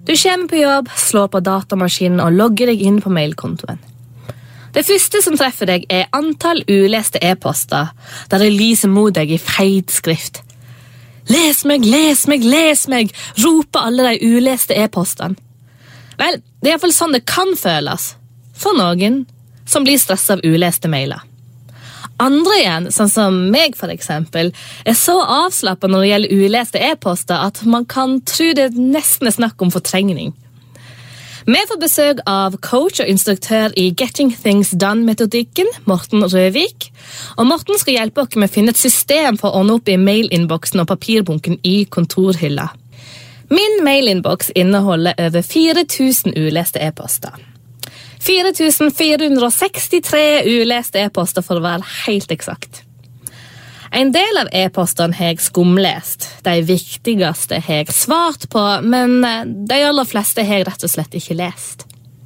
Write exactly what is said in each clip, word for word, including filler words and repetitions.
Du kommer på jobb, slår på datamaskinen og logger deg inn på mailkontoen. Det første som treffer deg er antall uleste e-poster, der det lyser mot deg i feit skrift. Les meg, les meg, les meg, roper alle de uleste e-postene. Vel, det er i hvert fall sånn det kan føles, for noen som blir stresset av uleste mailer. Andre igjen, sånn som meg for eksempel, er så avslappet når det gjelder uleste e-poster at man kan tro det nesten er snakk om fortrengning. Vi får besøk av coach og instruktør i Getting Things Done-metodikken, Morten Røvik. Og Morten skal hjelpe oss med å finne et system for å ordne opp i mailinnboksen og papirbunken i kontorhylla. Min mailinnboks inneholder over fire tusen uleste e-poster. fire tusen fire hundre sekstitre uleste e-poster for å være helt eksakt. En del av e-postene har jeg skumlest. De viktigste har jeg svart på, men de aller fleste har jeg rett og slett ikke lest.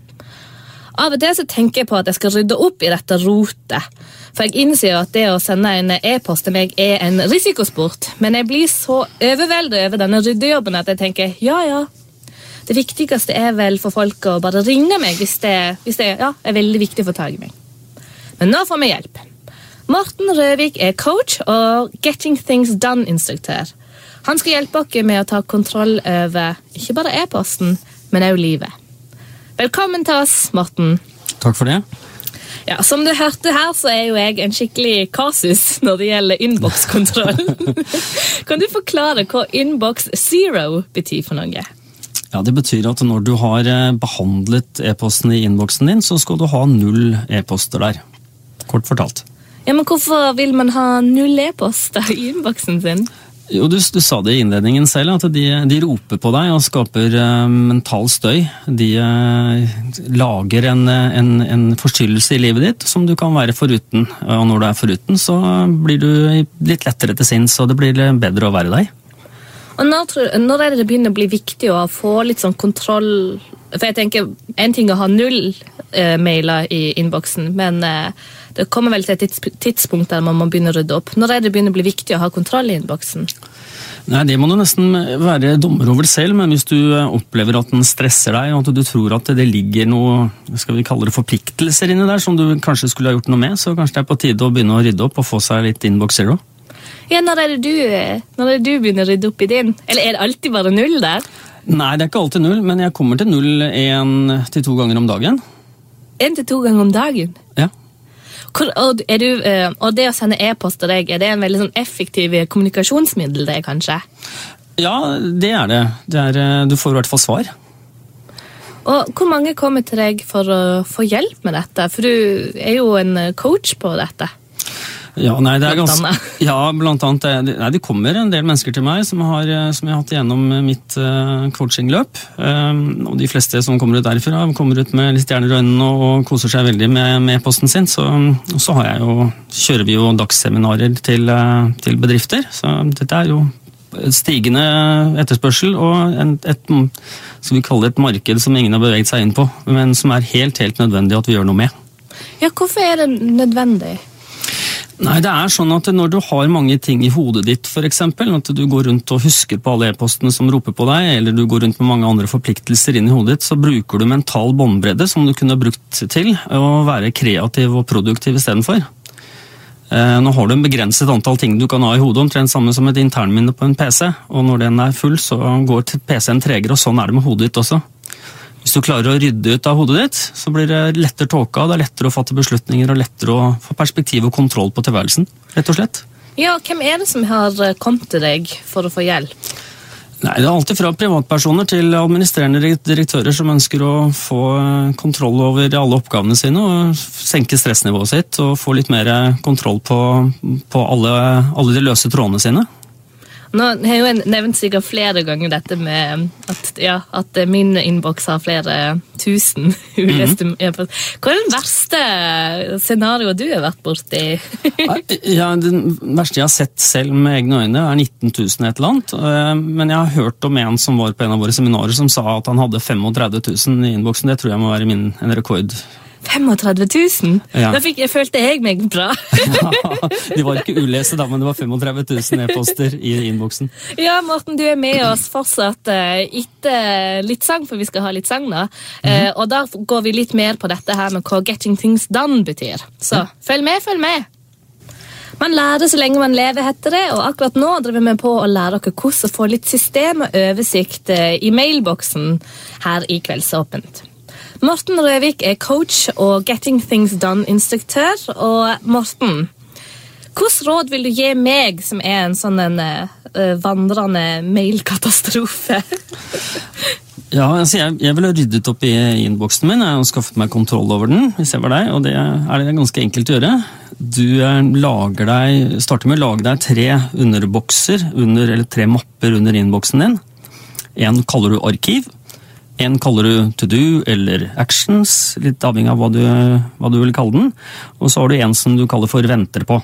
Av og til så tenker jeg på at jeg skal rydde opp i dette rotet, for jeg innser at det å sende en e-post til meg er en risikosport, men jeg blir så overveldet over denne ryddejobben at jeg tenker, ja, ja, det viktigste er vel for folk å bare ringe meg hvis det, hvis det ja, er veldig viktig for å ta i meg. Men nå får vi hjelp. Morten Røvik er coach og Getting Things Done-instruktør. Han skal hjelpe oss med å ta kontroll over ikke bare e-posten, men også livet. Velkommen til oss, Morten. Takk for det. Ja, som du hørte her, så er jo jeg en skikkelig kasus når det gjelder inbox-kontroll. Kan du forklare hva inbox zero betyr for noe? Ja, det betyr at når du har behandlet e-posten i innboksen din, så skal du ha null e-poster der. Kort fortalt. Ja, men hvorfor vil man ha null e-poster i innboksen sin? Jo, du, du sa det i innledningen selv, at de, de roper på deg og skaper uh, mental støy. De uh, lager en, en, en forstyrrelse i livet ditt som du kan være foruten. Og når du er foruten, så blir du litt lettere til sinns, og det blir bedre å være deg. Og når, tror, når er det det begynner å bli viktig å få litt sånn kontroll? For jeg tenker, en ting å ha null eh, mailer i innboksen, men eh, det kommer vel til et tidspunkt der man må begynne å rydde opp. Når er det det begynner å bli viktig å ha kontroll i innboksen? Nei, det må du nesten være dommer over selv, men hvis du opplever at den stresser deg, og at du tror at det ligger noe, skal vi kalle det forpliktelser inni der, som du kanskje skulle ha gjort noe med, så kanskje det er på tide å begynne å rydde opp og få seg litt inbox zero. Ja, når er det du, når er det du begynner å rydde opp i din? Eller er det alltid bare null der? Nei, det er ikke alltid null, men jeg kommer til null en til to ganger om dagen. En til to ganger om dagen? Ja. Hvor, og, er du, og det å sende e-post til deg, er det en veldig sånn effektiv kommunikasjonsmiddel det, kanskje? Ja, det er det. det er, du får i hvert fall svar. Og hvor mange kommer til deg for å få hjelp med dette? For du er jo en coach på dette. Ja, nei, det er ganske, ja, blant annet, det, nei, det kommer en del mennesker til meg som, har, som jeg har hatt gjennom mitt uh, coachingløp, um, og de fleste som kommer ut derfra kommer ut med litt stjerner i øynene og koser seg veldig med, med posten sin, så, så har jeg jo, kjører vi jo dagsseminarer til, uh, til bedrifter, så dette er jo stigende etterspørsel og en, et, skal vi kalle det et marked som ingen har beveget seg inn på, men som er helt, helt nødvendig at vi gjør noe med. Ja, hvorfor er det nødvendig? Nei, det er sånn at når du har mange ting i hodet ditt, for eksempel, at du går rundt og husker på alle e-postene som roper på deg, eller du går rundt med mange andre forpliktelser inn i hodet ditt, så bruker du mental båndbredde som du kunne brukt til å være kreativ og produktiv i stedet for. Nå har du en begrenset antall ting du kan ha i hodet, omtrent samme som et internminne på en P C, og når den er full, så går P C-en tregere, og sånn er det med hodet ditt også. Hvis du klarer å rydde ut av hodet ditt, så blir det lettere tåka, det er lettere å fatte beslutninger og lettere å få perspektiv og kontroll på tilværelsen, rett og slett. Ja, hvem er det som har kommet til deg for å få hjelp? Nei, det er alltid fra privatpersoner til administrerende direktører som ønsker å få kontroll over alle oppgavene sine og senke stressnivået sitt og få litt mer kontroll på, på alle, alle de løse trådene sine. Nå har jeg jo nevnt sikkert flere ganger dette med at, ja, at min innboks har flere tusen uleste mm-hmm. e-post. Hva er den verste scenarioet du har vært borti? Ja, den verste jeg har sett selv med egne øyne er nitten tusen et eller annet. Men jeg har hørt om en som var på en av våre seminarer som sa at han hadde trettifem tusen i innboksen. Det tror jeg må være min, en rekord. femogtredve tusen? Ja. Da fikk, jeg følte jeg meg bra. Ja, de var ikke uleste da, men det var femogtredve tusen e-poster i innboksen. Ja, Morten, du er med oss fortsatt uh, etter litt sang, for vi skal ha litt sang da. Uh, mm. Og da går vi litt mer på dette her med hva getting things done betyr. Så mm. følg med, følg med! Man lærer så lenge man lever, heter det, og akkurat nå driver vi på å lære dere hvordan å få litt system og oversikt uh, i mailboksen her i Kveldsåpent. Morten Røvik er coach og Getting Things Done-instruktør. Og Morten, hvilke råd vil du gi meg som er en sånn en, uh, vandrende mailkatastrofe? Ja, altså jeg, jeg ville ryddet opp i innboksen min og skaffet meg kontroll over den, hvis jeg var deg, og det er det ganske enkelt å gjøre. Du lager deg, starter med å lage deg tre underbokser, under, eller tre mapper under innboksen din. En kaller du arkiv. En kaller du to do eller actions, litt avhengig av hva du, hva du vil kalle den. Og så har du en som du kaller for venter på.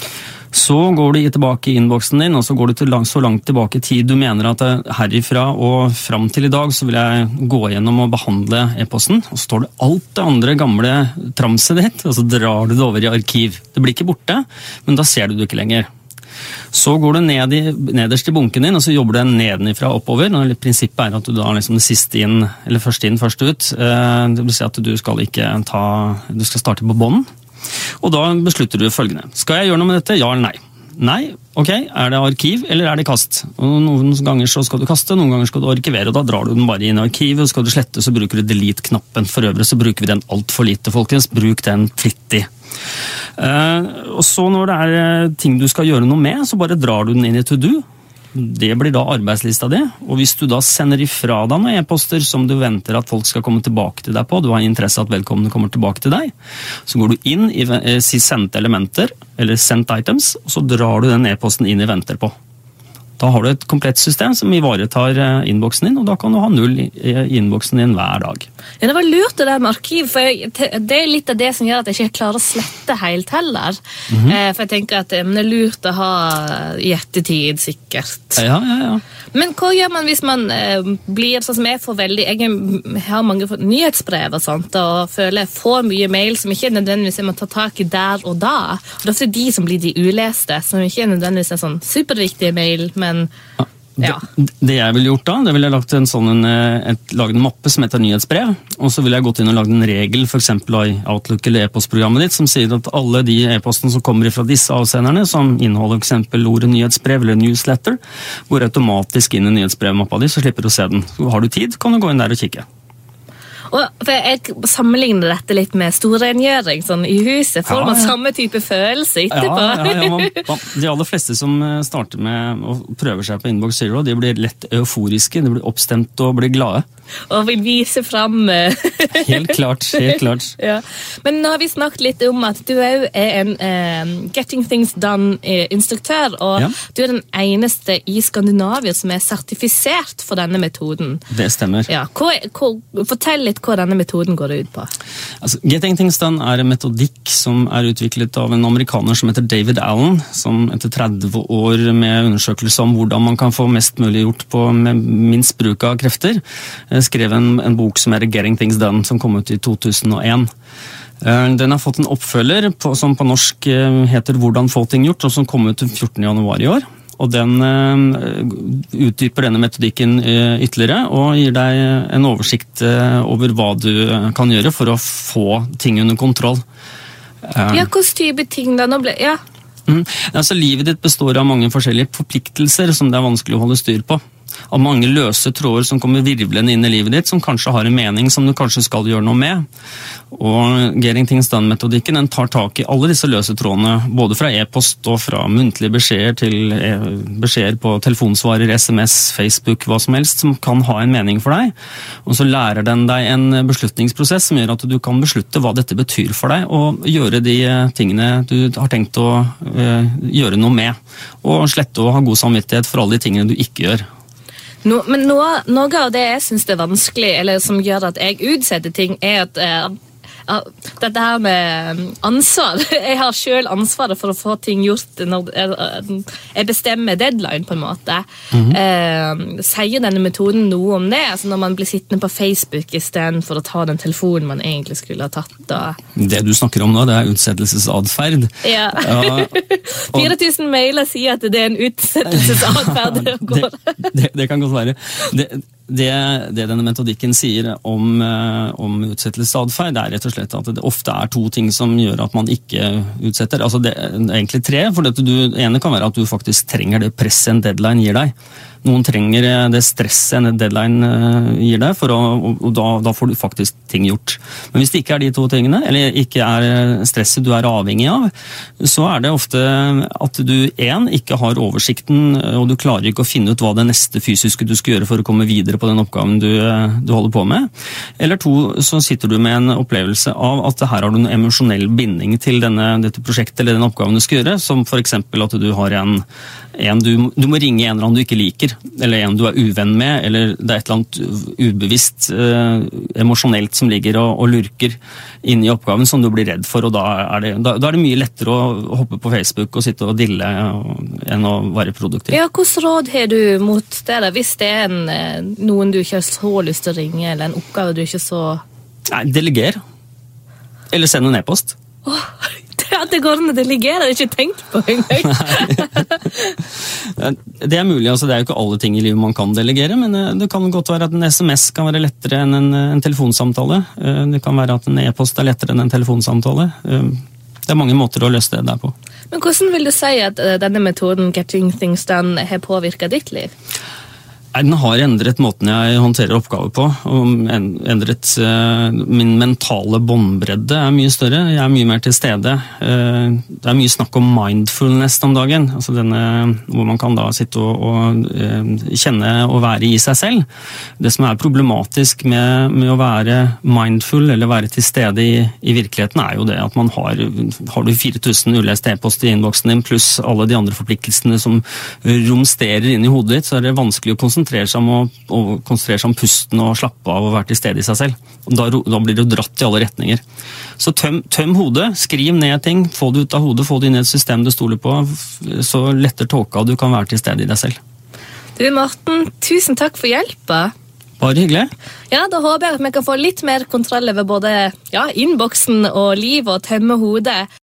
Så går du tilbake i innboksen din, og så går du til langt, så langt tilbake i tid du mener at herifra og fram til i dag så vil jeg gå gjennom og behandle e-posten. Og så står det alt det andre gamle tramset ditt, og så drar du det over i arkiv. Det blir ikke borte, men da ser du det ikke lenger. Så går du ned i, nederst i bunken din, og så jobber du nedenifra oppover. Og prinsippet er at du da er liksom sist inn, eller først inn, først ut. Det vil si at du skal ikke ta, du skal starte på bånd. Og da beslutter du følgende. Skal jeg gjøre noe med dette? Ja eller nei? Nei, ok, er det arkiv eller er det kast? Og noen ganger så skal du kaste, noen ganger skal du arkivere, og da drar du den bare inn i arkivet, og skal du slette så bruker du delete-knappen. For øvrig så bruker vi den alt for lite, folkens. Bruk den flittig. Uh, og så når det er ting du skal gjøre noe med, så bare drar du den inn i to do. Det blir da arbeidslista di, og hvis du da sender ifra deg noen e-poster som du venter at folk skal komme tilbake til deg på, du har interesse at velkommende kommer tilbake til deg, så går du inn i si sendte elementer, eller sent items, og så drar du den e-posten inn i venter på. Da har du et komplett system som ivaretar innboksen din, og da kan du ha null i innboksen din hver dag. Ja, det var lurt det der med arkiv, for det er litt av det som gjør at jeg ikke klarer å slette helt heller. Mm-hmm. For jeg tenker at det er lurt å ha i ettertid, sikkert. Ja, ja, ja. Men hva gjør man hvis man eh, blir sånn som jeg får veldig, jeg har mange nyhetsbrev og sånt, og føler jeg får mye mail som ikke nødvendigvis jeg må ta tak i der og da. Og det er ofte de som blir de uleste, som ikke nødvendigvis er sånn superviktige mail, men ja. Ja. Det, det jeg ville gjort da, det ville jeg lagt en sånn en, et, laget en mappe som heter nyhetsbrev, og så ville jeg gått inn og lagt en regel, for eksempel i Outlook eller e-postprogrammet ditt, som sier at alle de e-postene som kommer fra disse avsenderne, som inneholder for eksempel ordet nyhetsbrev eller newsletter, går automatisk inn i nyhetsbrevmappa di, så slipper du å se den. Så har du tid, kan du gå inn der og kikke. Og for jeg sammenligner dette litt med storrengjøring sånn i huset. Får ja, man ja. samme type følelse etterpå? Ja, ja, ja, man, de aller fleste som starter med å prøve seg på Inbox Zero, de blir lett euforiske, de blir oppstemt og blir glade. Og vil vise frem. Helt klart, helt klart. Ja. Men nå har vi snakket litt om at du er en uh, Getting Things Done-instruktør, og ja. du er den eneste i Skandinavia som er sertifisert for denne metoden. Det stemmer. Ja. Hva, hva, fortell litt hva denne metoden går ut på. Altså, Getting Things Done er en metodikk som er utviklet av en amerikaner som heter David Allen, som etter tretti år med undersøkelse om hvordan man kan få mest mulig gjort på med minst bruk av krefter, skrev en, en bok som heter Getting Things Done, som kom ut i to tusen og en. Den har fått en oppfølger på, som på norsk heter Hvordan få ting gjort, og som kom ut fjortende januar i år. Og den utdyper denne metodikken ytterligere, og gir deg en oversikt over hva du kan gjøre for å få ting under kontroll. Ja, hvilken type ting da? Nå ble, ja. Mm. Altså, livet ditt består av mange forskjellige forpliktelser som det er vanskelig å holde styr på. Av mange løse tråder som kommer virvlende inn i livet ditt, som kanskje har en mening som du kanskje skal gjøre noe med. Og Getting Things Done-metodikken den tar tak i alle disse løse trådene, både fra e-post og fra muntlige beskjeder til beskjeder på telefonsvarer, S M S, Facebook, hva som helst, som kan ha en mening for deg. Og så lærer den deg en beslutningsprosess som gjør at du kan beslutte hva dette betyr for deg, og gjøre de tingene du har tenkt å uh, gjøre noe med. Og slette å ha god samvittighet for alle de tingene du ikke gjør. No, men noe, noe av det jeg synes det er vanskelig, eller som gjør at jeg utsetter ting, er at, eh, Ja, dette her med ansvar. Jeg har selv ansvaret for å få ting gjort når jeg bestemmer deadline på en måte. Mm-hmm. eh, sier denne metoden noe om det? Altså når man blir sittende på Facebook i stedet for å ta den telefonen man egentlig skulle ha tatt. Da. Det du snakker om nå, det er utsettelsesadferd. Ja. ja og... fire tusen mailer sier at det er en utsettelsesadferd. det, det, det kan godt være. Det, Det, det denne metodikken sier om, om utsettelsesadferd, det er rett og slett at det ofte er to ting som gjør at man ikke utsetter. Altså det, det er egentlig tre, for det, du, det ene kan være at du faktisk trenger det presset en deadline gir deg. Noen trenger det stresset en deadline gir deg, for å, og da, da får du faktisk ting gjort. Men hvis det ikke er de to tingene, eller ikke er stresset du er avhengig av, så er det ofte at du en, ikke har oversikten, og du klarer ikke å finne ut hva det neste fysiske du skal gjøre for å komme videre på den oppgaven du, du holder på med. Eller to, så sitter du med en opplevelse av at her har du en emosjonell binding til denne, dette prosjektet eller den oppgaven du skal gjøre, som for eksempel at du har en, en du, du må ringe en eller annen du ikke liker, eller en du er uvenn med, eller det er et eller annet ubevisst, eh, emosjonelt som ligger og, og lurker inn i oppgaven som du blir redd for, og da er det, da, da er det mye lettere å hoppe på Facebook og sitte og dille enn å være produktiv. Ja, hvordan råd har du mot det da, hvis det er en, noen du ikke har så lyst til å ringe, eller en oppgave du ikke så... Nei, deleger. Eller send en e-post. Åh, at det går an å delegere, det har jeg ikke tenkt på engang. Det er mulig, altså det er jo ikke alle ting i livet man kan delegere, men det kan godt være at en sms kan være lettere enn en, en telefonsamtale. Det kan være at en e-post er lettere enn en telefonsamtale. Det er mange måter å løse det der på. Men hvordan vil du si at denne metoden Getting Things Done har påvirket ditt liv? Den har endret måten jeg håndterer oppgaver på, og endret uh, min mentale båndbredde er mye større, jeg er mye mer til stede. Uh, det er mye snakk om mindfulness om dagen, altså denne, hvor man kan da sitte og, og uh, kjenne og være i seg selv. Det som er problematisk med, med å være mindful eller være til stede i, i virkeligheten er jo det at man har, har du fire tusen uleste e-post i innboksen din, pluss alle de andre forpliktelsene som romsterer inn i hodet ditt, så er det vanskelig å konsentrere konsentrere seg om, å, å konsentrere seg om pusten og slappe av og være til stede i seg selv. Da, da blir det dratt i alle retninger. Så tøm, tøm hodet, skriv ned ting, få det ut av hodet, få det inn i et system du stoler på, så letter tåka du kan være til stede i deg selv. Du Morten, tusen takk for hjelpa. Bare hyggelig. Ja, da håper jeg at vi kan få litt mer kontroll over både ja, innboksen og liv og tømme hodet.